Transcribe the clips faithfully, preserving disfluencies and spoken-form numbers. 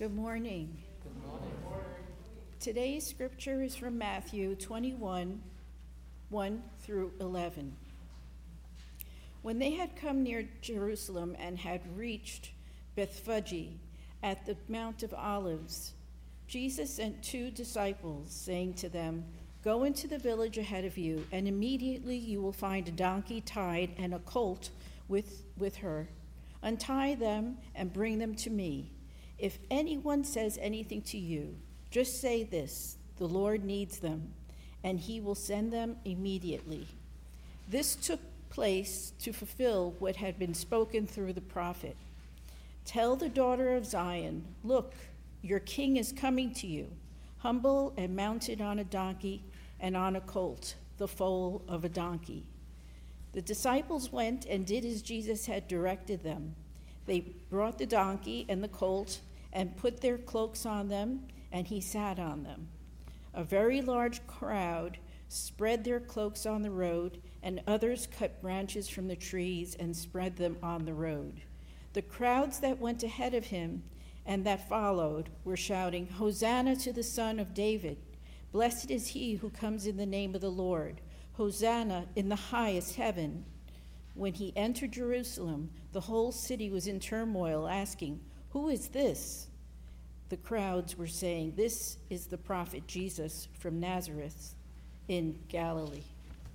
Good morning. Good morning. Today's scripture is from Matthew twenty-one, one through eleven. When they had come near Jerusalem and had reached Bethphage at the Mount of Olives, Jesus sent two disciples, saying to them, "Go into the village ahead of you, and immediately you will find a donkey tied and a colt with, with her. Untie them and bring them to me. If anyone says anything to you, just say this, 'The Lord needs them,' and he will send them immediately." This took place to fulfill what had been spoken through the prophet. "Tell the daughter of Zion, look, your king is coming to you, humble and mounted on a donkey and on a colt, the foal of a donkey." The disciples went and did as Jesus had directed them. They brought the donkey and the colt and put their cloaks on them, and he sat on them. A very large crowd spread their cloaks on the road, and others cut branches from the trees and spread them on the road. The crowds that went ahead of him and that followed were shouting, "Hosanna to the Son of David! Blessed is he who comes in the name of the Lord! Hosanna in the highest heaven!" When he entered Jerusalem, the whole city was in turmoil, asking, "Who is this?" The crowds were saying, "This is the prophet Jesus from Nazareth in Galilee."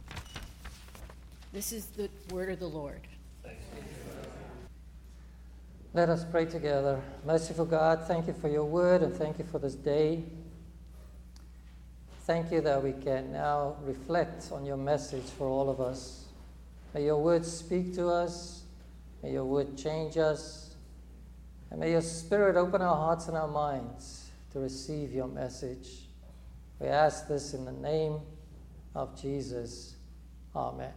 This is the word of the Lord. Let us pray together. Merciful God, thank you for your word and thank you for this day. Thank you that we can now reflect on your message for all of us. May your word speak to us. May your word change us. And may your Spirit open our hearts and our minds to receive your message. We ask this in the name of Jesus. Amen.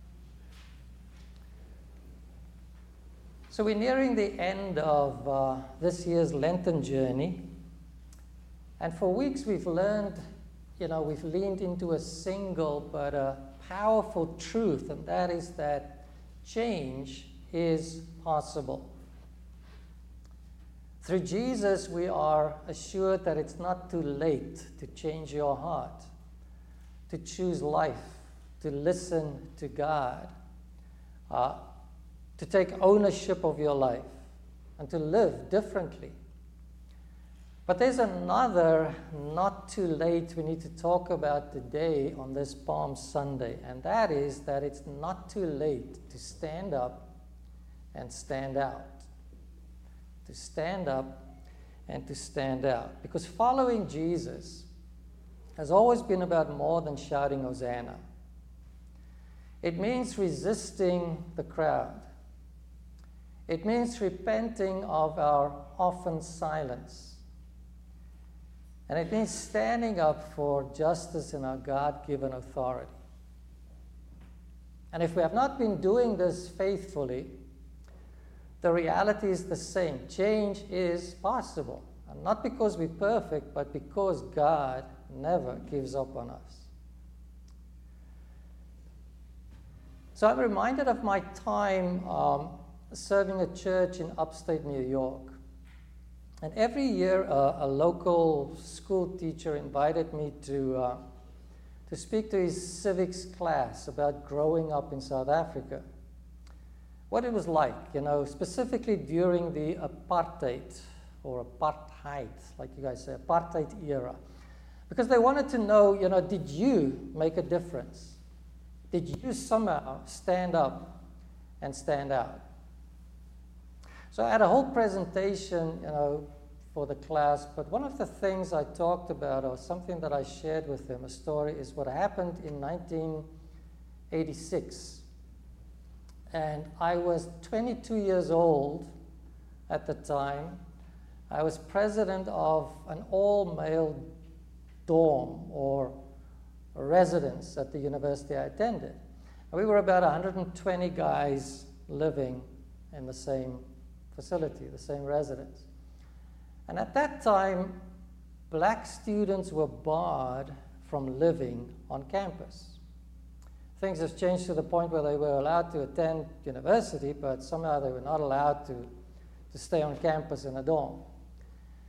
So we're nearing the end of uh, this year's Lenten journey. And for weeks we've learned, you know, we've leaned into a single but a powerful truth, and that is that change is possible. Through Jesus, we are assured that it's not too late to change your heart, to choose life, to listen to God, uh, to take ownership of your life, and to live differently. But there's another not too late we need to talk about today on this Palm Sunday, and that is that it's not too late to stand up and stand out. To stand up and to stand out. Because following Jesus has always been about more than shouting Hosanna. It means resisting the crowd. It means repenting of our often silence. And it means standing up for justice in our God-given authority. And if we have not been doing this faithfully, the reality is the same. Change is possible. And not because we're perfect, but because God never gives up on us. So I'm reminded of my time um, serving a church in upstate New York. And every year, uh, a local school teacher invited me to, uh, to speak to his civics class about growing up in South Africa. What it was like, you know, specifically during the apartheid, or apartheid, like you guys say, apartheid era. Because they wanted to know, you know, did you make a difference? Did you somehow stand up and stand out? So I had a whole presentation, you know, for the class, but one of the things I talked about, or something that I shared with them, a story, is what happened in nineteen eighty-six. And I was twenty-two years old at the time. I was president of an all-male dorm, or residence, at the university I attended. And we were about one hundred twenty guys living in the same facility, the same residence. And at that time, black students were barred from living on campus. Things have changed to the point where they were allowed to attend university, but somehow they were not allowed to, to stay on campus in a dorm.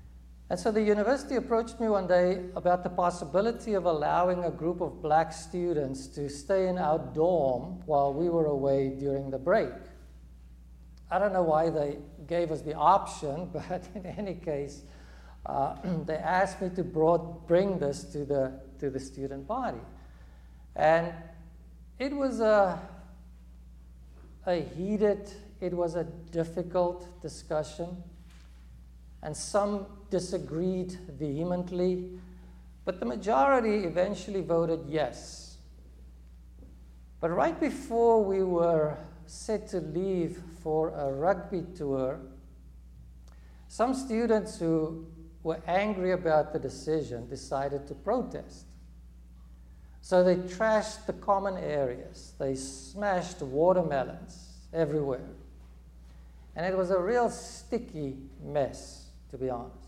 And so the university approached me one day about the possibility of allowing a group of black students to stay in our dorm while we were away during the break. I don't know why they gave us the option, but in any case, uh, they asked me to brought, bring this to the, to the student body. And it was a, a heated, it was a difficult discussion. And some disagreed vehemently, but the majority eventually voted yes. But right before we were set to leave for a rugby tour, some students who were angry about the decision decided to protest. So they trashed the common areas. They smashed watermelons everywhere. And it was a real sticky mess, to be honest.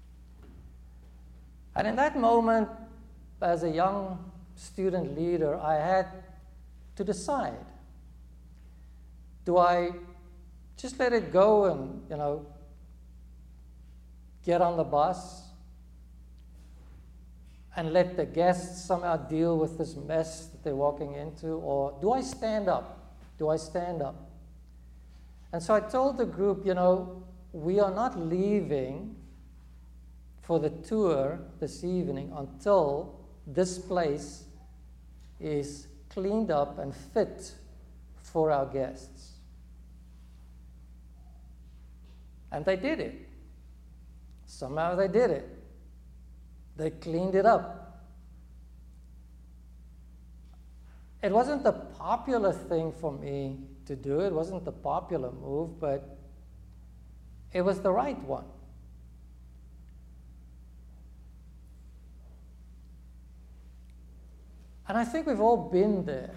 And in that moment, as a young student leader, I had to decide. Do I just let it go and, you know, get on the bus and let the guests somehow deal with this mess that they're walking into? Or do I stand up? Do I stand up? And so I told the group, you know, we are not leaving for the tour this evening until this place is cleaned up and fit for our guests. And they did it. Somehow they did it. They cleaned it up. It wasn't the popular thing for me to do. It wasn't the popular move, but it was the right one. And I think we've all been there.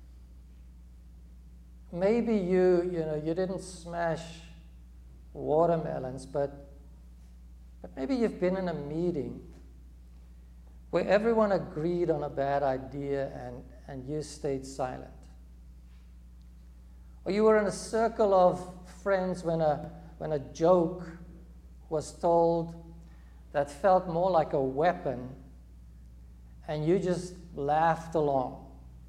Maybe you, you know, you didn't smash watermelons, but, but maybe you've been in a meeting where everyone agreed on a bad idea and, and you stayed silent. Or you were in a circle of friends when a, when a joke was told that felt more like a weapon, and you just laughed along.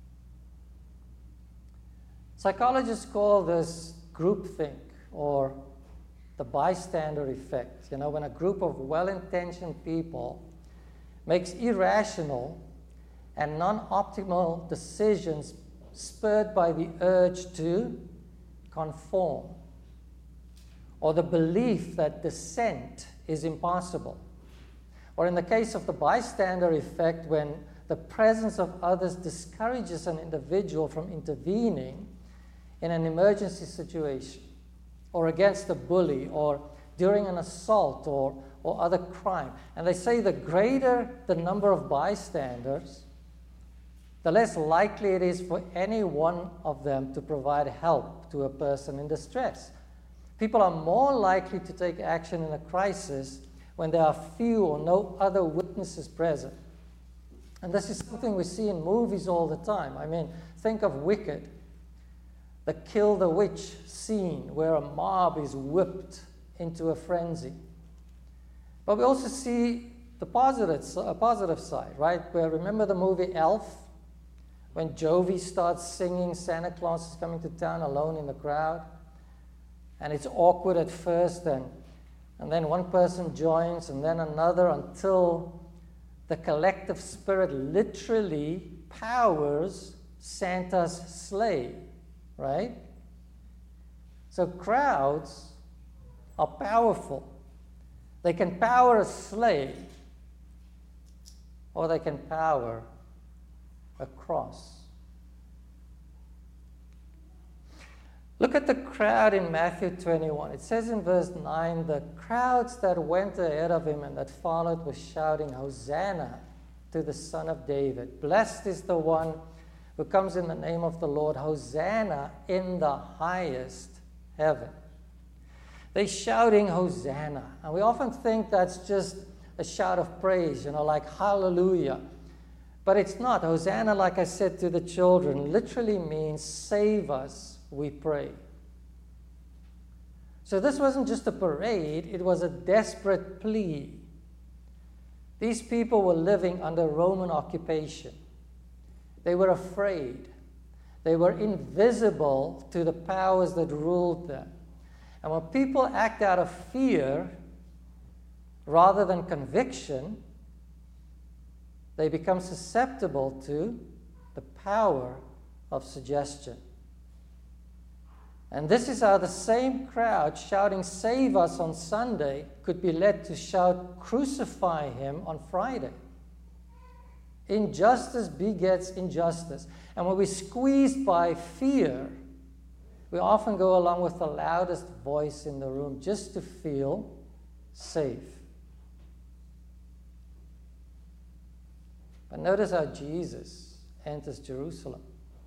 Psychologists call this groupthink, or the bystander effect. You know, when a group of well-intentioned people makes irrational and non-optimal decisions spurred by the urge to conform, or the belief that dissent is impossible. Or in the case of the bystander effect, when the presence of others discourages an individual from intervening in an emergency situation, or against a bully, or during an assault, or, or other crime. And they say the greater the number of bystanders, the less likely it is for any one of them to provide help to a person in distress. People are more likely to take action in a crisis when there are few or no other witnesses present. And this is something we see in movies all the time. I mean, think of Wicked, the kill the witch scene where a mob is whipped into a frenzy. But we also see the positive, a positive side, right? Where, remember the movie Elf? When Jovi starts singing Santa Claus is Coming to Town alone in the crowd. And it's awkward at first, and, and then one person joins, and then another, until the collective spirit literally powers Santa's sleigh, right? So crowds are powerful. They can power a sleigh, or they can power a cross. Look at the crowd in Matthew twenty-one. It says in verse nine, the crowds that went ahead of him and that followed were shouting, Hosanna to the Son of David. Blessed is the one who comes in the name of the Lord. Hosanna in the highest heaven. They're shouting Hosanna. And we often think that's just a shout of praise, you know, like hallelujah. But it's not. Hosanna, like I said to the children, literally means save us, we pray. So this wasn't just a parade, it was a desperate plea These people were living under Roman occupation. They were afraid. They were invisible to the powers that ruled them. And when people act out of fear rather than conviction, they become susceptible to the power of suggestion. And this is how the same crowd shouting, "Save us," on Sunday could be led to shout, "Crucify him," on Friday. Injustice begets injustice. And when we're squeezed by fear, we often go along with the loudest voice in the room just to feel safe. But notice how Jesus enters Jerusalem.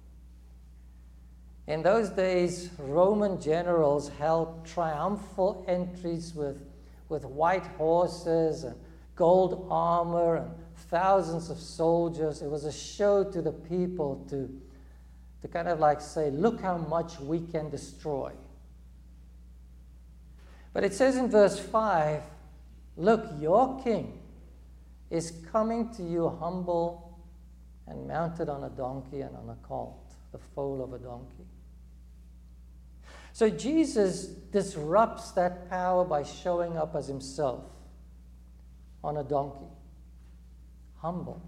In those days, Roman generals held triumphal entries with, with white horses and gold armor and thousands of soldiers. It was a show to the people to, to kind of like say, "Look how much we can destroy." But it says in verse five, "Look, your king is coming to you humble and mounted on a donkey and on a colt," the foal of a donkey. So Jesus disrupts that power by showing up as himself on a donkey, humble.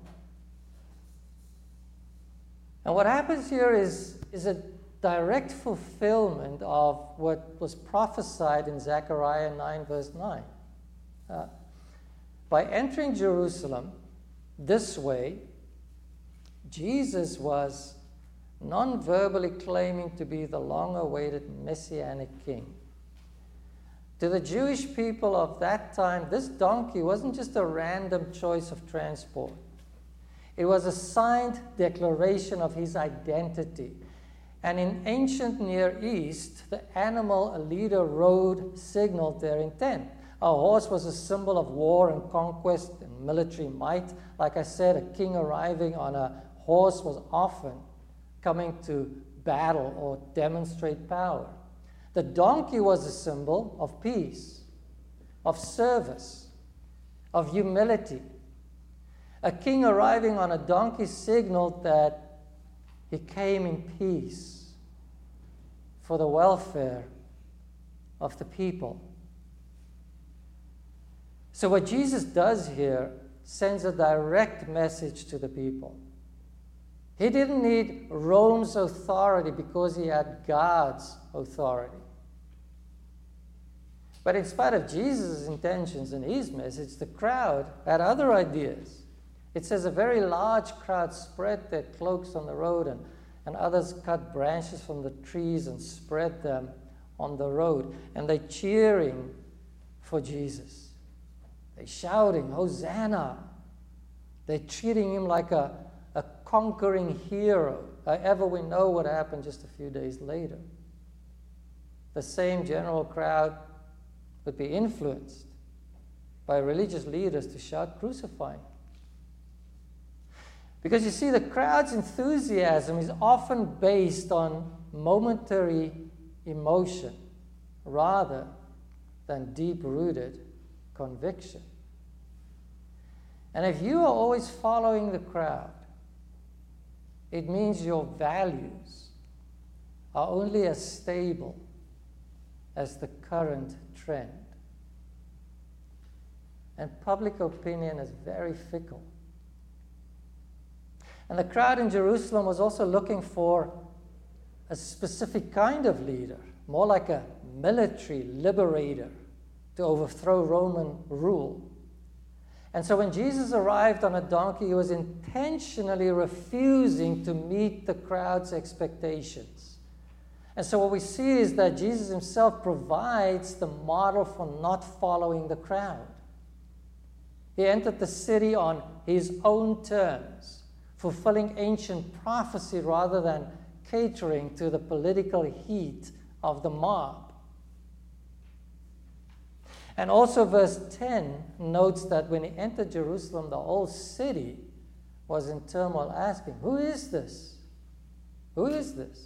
And what happens here is, is a direct fulfillment of what was prophesied in Zechariah nine, verse nine. Uh, by entering Jerusalem this way, Jesus was non-verbally claiming to be the long-awaited Messianic king. To the Jewish people of that time, this donkey wasn't just a random choice of transport. It was a signed declaration of his identity. And in ancient Near East, the animal a leader rode signaled their intent. A horse was a symbol of war and conquest and military might. Like I said, a king arriving on a horse was often coming to battle or demonstrate power. The donkey was a symbol of peace, of service, of humility. A king arriving on a donkey signaled that he came in peace for the welfare of the people. So what Jesus does here sends a direct message to the people. He didn't need Rome's authority because he had God's authority. But in spite of Jesus' intentions and his message, the crowd had other ideas. It says a very large crowd spread their cloaks on the road, and, and others cut branches from the trees and spread them on the road. And they're cheering for Jesus. They're shouting, "Hosanna!" They're treating him like a a conquering hero. However, we know what happened just a few days later. The same general crowd would be influenced by religious leaders to shout, "Crucify him." Because you see, the crowd's enthusiasm is often based on momentary emotion rather than deep-rooted conviction. And if you are always following the crowd, it means your values are only as stable as the current trend. And public opinion is very fickle. And the crowd in Jerusalem was also looking for a specific kind of leader, more like a military liberator to overthrow Roman rule. And so when Jesus arrived on a donkey, he was intentionally refusing to meet the crowd's expectations. And so what we see is that Jesus himself provides the model for not following the crowd. He entered the city on his own terms, fulfilling ancient prophecy rather than catering to the political heat of the mob. And also verse ten notes that when he entered Jerusalem, the whole city was in turmoil, asking, "Who is this? Who is this?"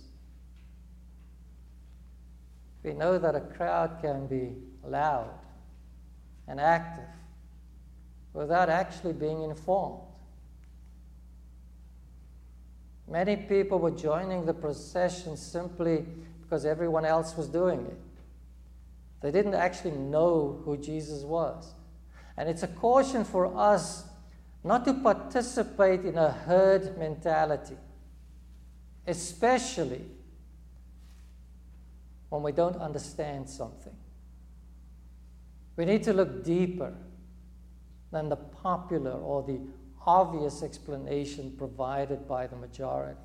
We know that a crowd can be loud and active without actually being informed. Many people were joining the procession simply because everyone else was doing it. They didn't actually know who Jesus was. And it's a caution for us not to participate in a herd mentality, especially when we don't understand something. We need to look deeper than the popular or the obvious explanation provided by the majority.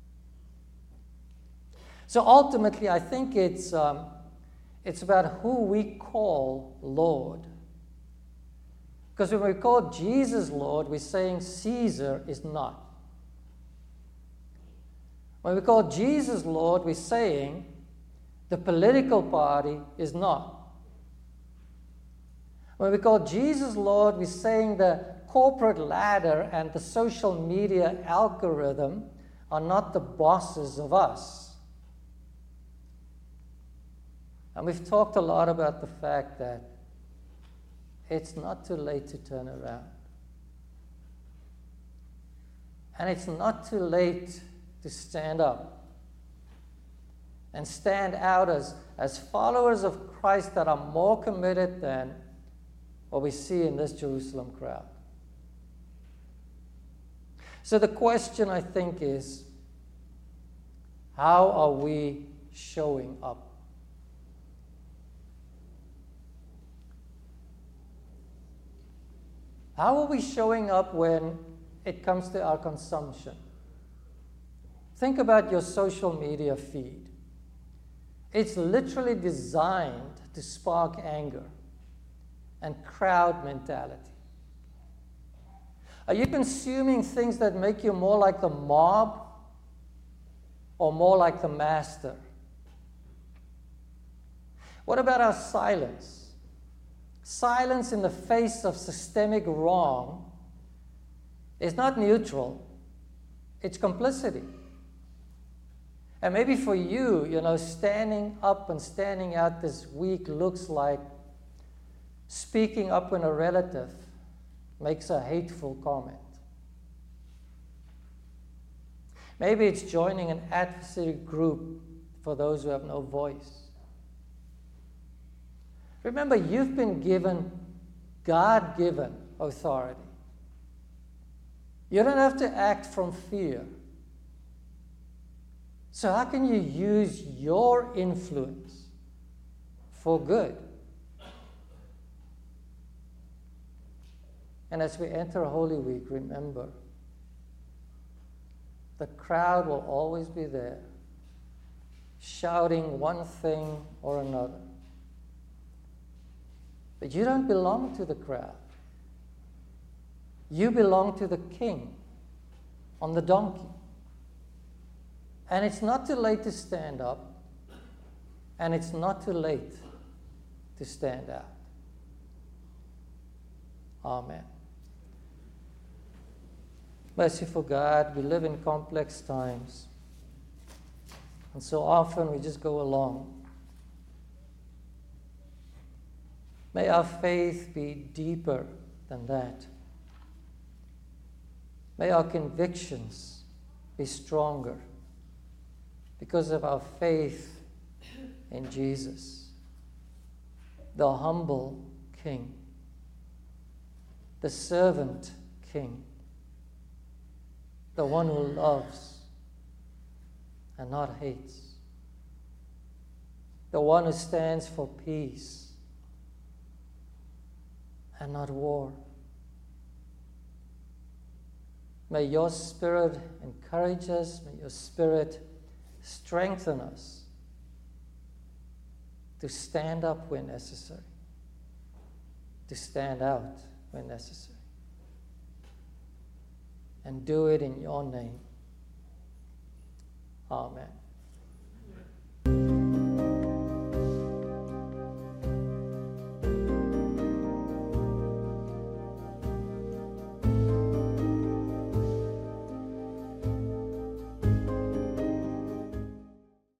So ultimately, I think it's, um, it's about who we call Lord. Because when we call Jesus Lord, we're saying Caesar is not. When we call Jesus Lord, we're saying the political party is not. When we call Jesus Lord, we're saying the corporate ladder and the social media algorithm are not the bosses of us. And we've talked a lot about the fact that it's not too late to turn around. And it's not too late to stand up and stand out as, as followers of Christ that are more committed than what we see in this Jerusalem crowd. So the question, I think, is, how are we showing up? How are we showing up when it comes to our consumption? Think about your social media feed. It's literally designed to spark anger and crowd mentality. Are you consuming things that make you more like the mob or more like the master? What about our silence? Silence in the face of systemic wrong is not neutral, it's complicity. And maybe for you, you know, standing up and standing out this week looks like speaking up when a relative makes a hateful comment. Maybe it's joining an advocacy group for those who have no voice. Remember, you've been given God-given authority. You don't have to act from fear. So how can you use your influence for good? And as we enter Holy Week, remember, the crowd will always be there, shouting one thing or another. But you don't belong to the crowd. You belong to the King on the donkey. And it's not too late to stand up, and it's not too late to stand out. Amen. Merciful God, we live in complex times, and so often we just go along. May our faith be deeper than that. May our convictions be stronger because of our faith in Jesus, the humble King, the servant King, the one who loves and not hates, the one who stands for peace and not war. May your Spirit encourage us. May your Spirit strengthen us to stand up when necessary, to stand out when necessary, and do it in your name. Amen.